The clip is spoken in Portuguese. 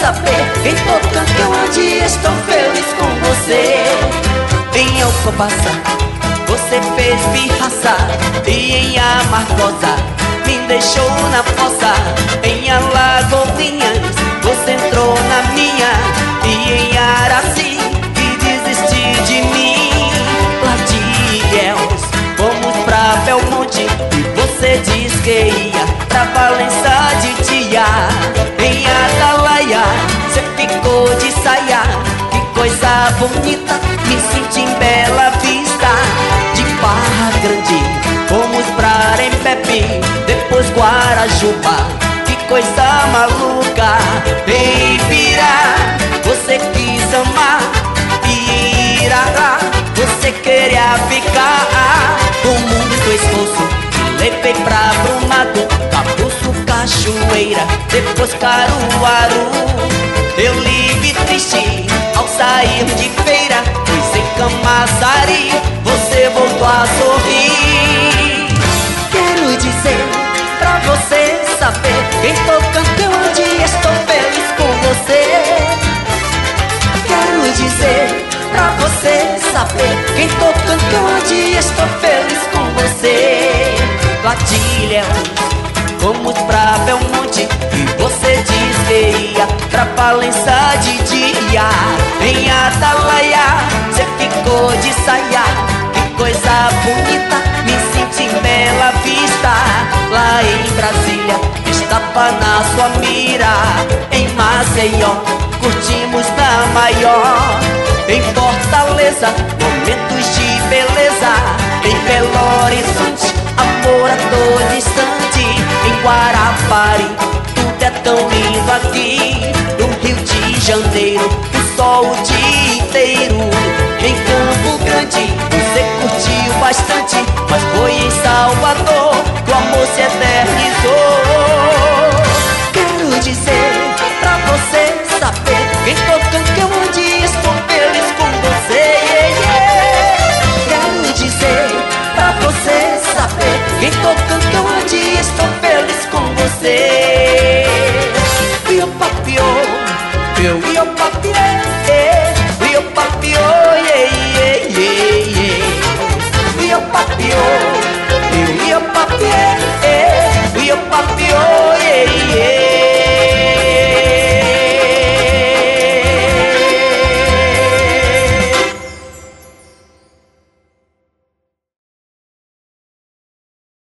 saber em todo canto onde estou feliz com você. Em Alcobaça você fez pirraça, e em Amargosa me deixou na fossa. Em Alagoinhas você entrou na minha, e em Araci e desistir de mim. Lá de Ilhéus fomos pra Belmonte, e você disse que ia pra Valença de dia. Em Atalaia você ficou de saia, que coisa bonita, me senti em Bela Vista. De Barra Grande fomos pra Arembepe, depois Guarajuba, que coisa maluca. Em Ibirá você quis amar, e Irará você queria ficar. Com muito esforço te levei pra Brumado, Cabuço, Cachoeira, depois Caruaru. Eu lhe vi triste ao sair de feira, pois em Camaçari você voltou a sorrir. Quero dizer pra você saber, em todo canto onde estou feliz com você. Quero dizer pra você saber, em todo canto onde estou feliz com você. Lá de Ilhéus fomos pra Belmonte, e você disse que ia pra Valença de dia. Em Atalaia você ficou de saia, que coisa bonita, me senti em Bela Vista. Lá em Brasília estava na sua mira. Em Maceió curtimos na maior. Em Fortaleza momentos de beleza. Em Belo Horizonte amor a todo instante. Em Guarapari tudo é tão lindo aqui. No Rio de Janeiro o sol o dia inteiro. Em Campo Grande você curtiu bastante, mas foi em Salvador que o amor se eternizou. Quero dizer pra você saber, em todo canto onde estou feliz com você. Quero dizer pra você saber, em todo canto onde estou feliz com você. Rio Papiô, meu Rio Papiô, Rio Papiô, Rio Papiô, meu Rio Papiô, Rio Papiô,